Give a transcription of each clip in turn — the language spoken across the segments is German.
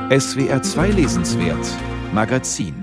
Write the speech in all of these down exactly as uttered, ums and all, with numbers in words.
S W R zwei Lesenswert Magazin.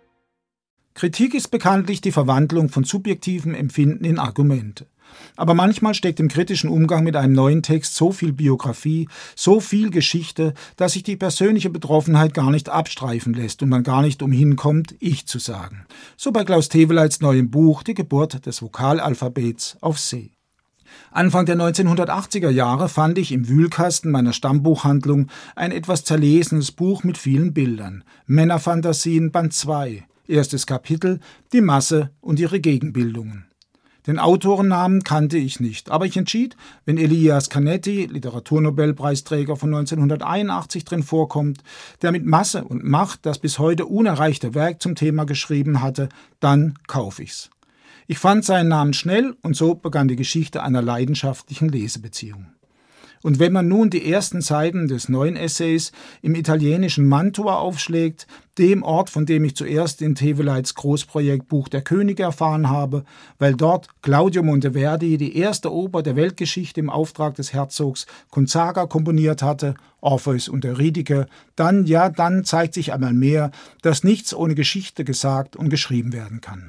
Kritik ist bekanntlich die Verwandlung von subjektivem Empfinden in Argumente. Aber manchmal steckt im kritischen Umgang mit einem neuen Text so viel Biografie, so viel Geschichte, dass sich die persönliche Betroffenheit gar nicht abstreifen lässt und man gar nicht umhin kommt, ich zu sagen. So bei Klaus Teweleits neuem Buch Die Geburt des Vokalalphabets auf See. Anfang der neunzehnhundertachtziger Jahre fand ich im Wühlkasten meiner Stammbuchhandlung ein etwas zerlesenes Buch mit vielen Bildern. Männerfantasien Band zwei, erstes Kapitel, die Masse und ihre Gegenbildungen. Den Autorennamen kannte ich nicht, aber ich entschied, wenn Elias Canetti, Literaturnobelpreisträger von neunzehnhunderteinundachtzig, drin vorkommt, der mit Masse und Macht das bis heute unerreichte Werk zum Thema geschrieben hatte, dann kaufe ich's. Ich fand seinen Namen schnell und so begann die Geschichte einer leidenschaftlichen Lesebeziehung. Und wenn man nun die ersten Seiten des neuen Essays im italienischen Mantua aufschlägt, dem Ort, von dem ich zuerst in Teweleits Großprojekt Buch der Könige erfahren habe, weil dort Claudio Monteverdi die erste Oper der Weltgeschichte im Auftrag des Herzogs Gonzaga komponiert hatte, Orpheus und Eurydike, dann, ja, dann zeigt sich einmal mehr, dass nichts ohne Geschichte gesagt und geschrieben werden kann.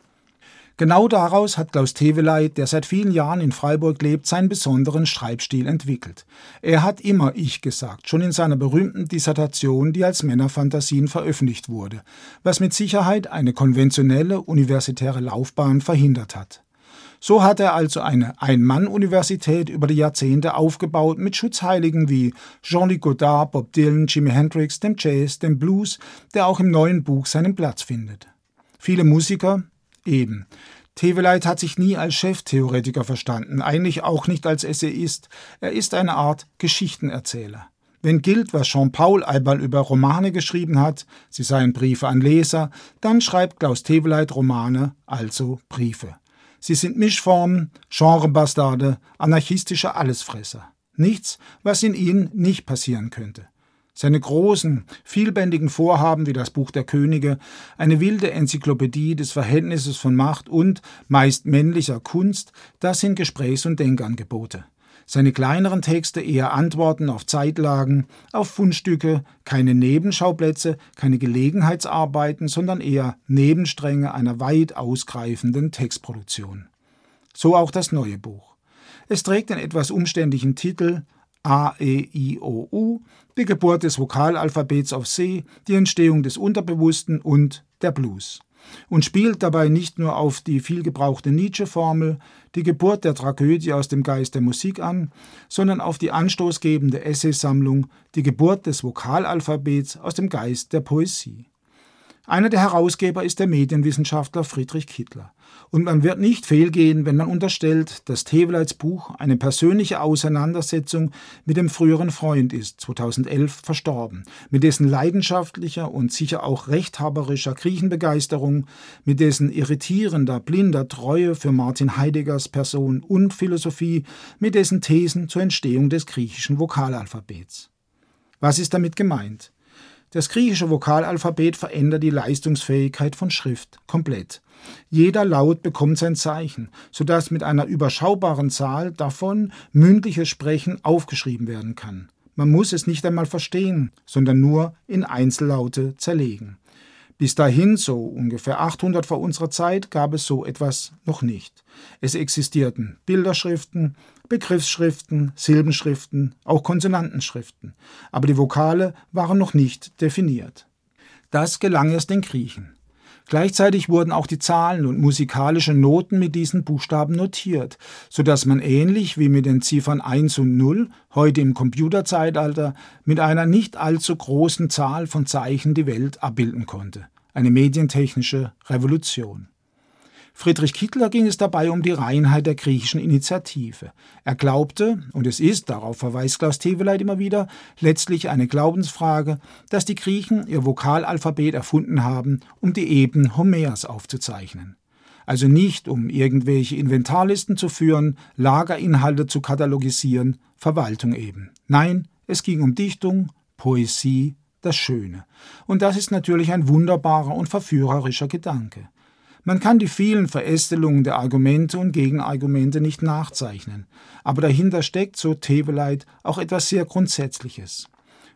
Genau daraus hat Klaus Teweleit, der seit vielen Jahren in Freiburg lebt, seinen besonderen Schreibstil entwickelt. Er hat immer Ich gesagt, schon in seiner berühmten Dissertation, die als Männerfantasien veröffentlicht wurde, was mit Sicherheit eine konventionelle universitäre Laufbahn verhindert hat. So hat er also eine Ein-Mann-Universität über die Jahrzehnte aufgebaut mit Schutzheiligen wie Jean-Luc Godard, Bob Dylan, Jimi Hendrix, dem Jazz, dem Blues, der auch im neuen Buch seinen Platz findet. Viele Musiker, eben. Teweleit hat sich nie als Cheftheoretiker verstanden, eigentlich auch nicht als Essayist. Er ist eine Art Geschichtenerzähler. Wenn gilt, was Jean-Paul einmal über Romane geschrieben hat, sie seien Briefe an Leser, dann schreibt Klaus Teweleit Romane, also Briefe. Sie sind Mischformen, Genrebastarde, anarchistische Allesfresser. Nichts, was in ihnen nicht passieren könnte. Seine großen, vielbändigen Vorhaben wie das Buch der Könige, eine wilde Enzyklopädie des Verhältnisses von Macht und, meist männlicher Kunst, das sind Gesprächs- und Denkangebote. Seine kleineren Texte eher Antworten auf Zeitlagen, auf Fundstücke, keine Nebenschauplätze, keine Gelegenheitsarbeiten, sondern eher Nebenstränge einer weit ausgreifenden Textproduktion. So auch das neue Buch. Es trägt den etwas umständlichen Titel A, E, I, O, U, die Geburt des Vokalalphabets auf See, die Entstehung des Unterbewussten und der Blues. Und spielt dabei nicht nur auf die vielgebrauchte Nietzsche-Formel, die Geburt der Tragödie aus dem Geist der Musik an, sondern auf die anstoßgebende Essaysammlung, die Geburt des Vokalalphabets aus dem Geist der Poesie. Einer der Herausgeber ist der Medienwissenschaftler Friedrich Kittler. Und man wird nicht fehlgehen, wenn man unterstellt, dass Teweleits Buch eine persönliche Auseinandersetzung mit dem früheren Freund ist, zweitausendelf verstorben, mit dessen leidenschaftlicher und sicher auch rechthaberischer Griechenbegeisterung, mit dessen irritierender, blinder Treue für Martin Heideggers Person und Philosophie, mit dessen Thesen zur Entstehung des griechischen Vokalalphabets. Was ist damit gemeint? Das griechische Vokalalphabet verändert die Leistungsfähigkeit von Schrift komplett. Jeder Laut bekommt sein Zeichen, sodass mit einer überschaubaren Zahl davon mündliches Sprechen aufgeschrieben werden kann. Man muss es nicht einmal verstehen, sondern nur in Einzellaute zerlegen. Bis dahin, so ungefähr achthundert vor unserer Zeit, gab es so etwas noch nicht. Es existierten Bilderschriften, Begriffsschriften, Silbenschriften, auch Konsonantenschriften, aber die Vokale waren noch nicht definiert. Das gelang erst den Griechen. Gleichzeitig wurden auch die Zahlen und musikalische Noten mit diesen Buchstaben notiert, sodass man ähnlich wie mit den Ziffern eins und null, heute im Computerzeitalter, mit einer nicht allzu großen Zahl von Zeichen die Welt abbilden konnte. Eine medientechnische Revolution. Friedrich Kittler ging es dabei um die Reinheit der griechischen Initiative. Er glaubte, und es ist, darauf verweist Klaus Teweleit immer wieder, letztlich eine Glaubensfrage, dass die Griechen ihr Vokalalphabet erfunden haben, um die Eben Homers aufzuzeichnen. Also nicht, um irgendwelche Inventarlisten zu führen, Lagerinhalte zu katalogisieren, Verwaltung eben. Nein, es ging um Dichtung, Poesie, das Schöne. Und das ist natürlich ein wunderbarer und verführerischer Gedanke. Man kann die vielen Verästelungen der Argumente und Gegenargumente nicht nachzeichnen, aber dahinter steckt, so Teweleit, auch etwas sehr Grundsätzliches.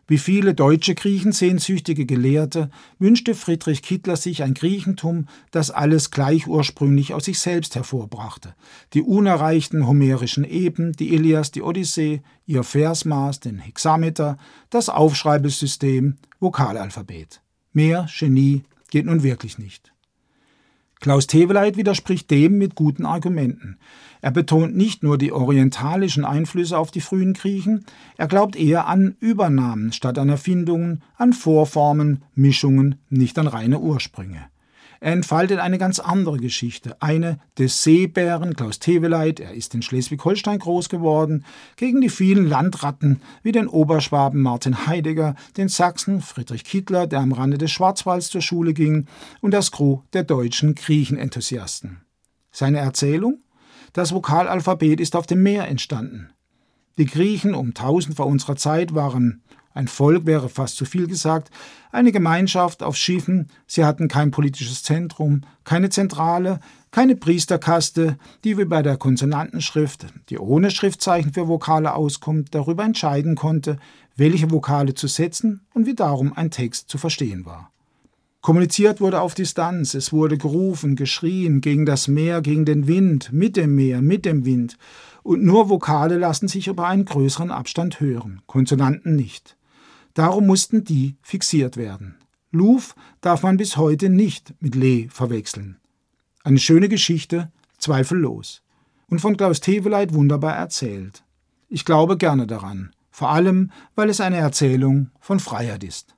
Wie viele deutsche griechensehnsüchtige Gelehrte wünschte Friedrich Kittler sich ein Griechentum, das alles gleich ursprünglich aus sich selbst hervorbrachte. Die unerreichten homerischen Epen, die Ilias, die Odyssee, ihr Versmaß, den Hexameter, das Aufschreibesystem, Vokalalphabet. Mehr Genie geht nun wirklich nicht. Klaus Teweleit widerspricht dem mit guten Argumenten. Er betont nicht nur die orientalischen Einflüsse auf die frühen Griechen, er glaubt eher an Übernahmen statt an Erfindungen, an Vorformen, Mischungen, nicht an reine Ursprünge. Er entfaltet eine ganz andere Geschichte, eine des Seebären Klaus Teweleit, er ist in Schleswig-Holstein groß geworden, gegen die vielen Landratten wie den Oberschwaben Martin Heidegger, den Sachsen Friedrich Kittler, der am Rande des Schwarzwalds zur Schule ging, und das Gros der deutschen Griechenenthusiasten. Seine Erzählung? Das Vokalalphabet ist auf dem Meer entstanden. Die Griechen um tausend vor unserer Zeit waren ein Volk, wäre fast zu viel gesagt, eine Gemeinschaft auf Schiffen, sie hatten kein politisches Zentrum, keine Zentrale, keine Priesterkaste, die wie bei der Konsonantenschrift, die ohne Schriftzeichen für Vokale auskommt, darüber entscheiden konnte, welche Vokale zu setzen und wie darum ein Text zu verstehen war. Kommuniziert wurde auf Distanz, es wurde gerufen, geschrien, gegen das Meer, gegen den Wind, mit dem Meer, mit dem Wind. Und nur Vokale lassen sich über einen größeren Abstand hören, Konsonanten nicht. Darum mussten die fixiert werden. Luf darf man bis heute nicht mit Le verwechseln. Eine schöne Geschichte, zweifellos. Und von Klaus Teweleit wunderbar erzählt. Ich glaube gerne daran, vor allem, weil es eine Erzählung von Freiheit ist.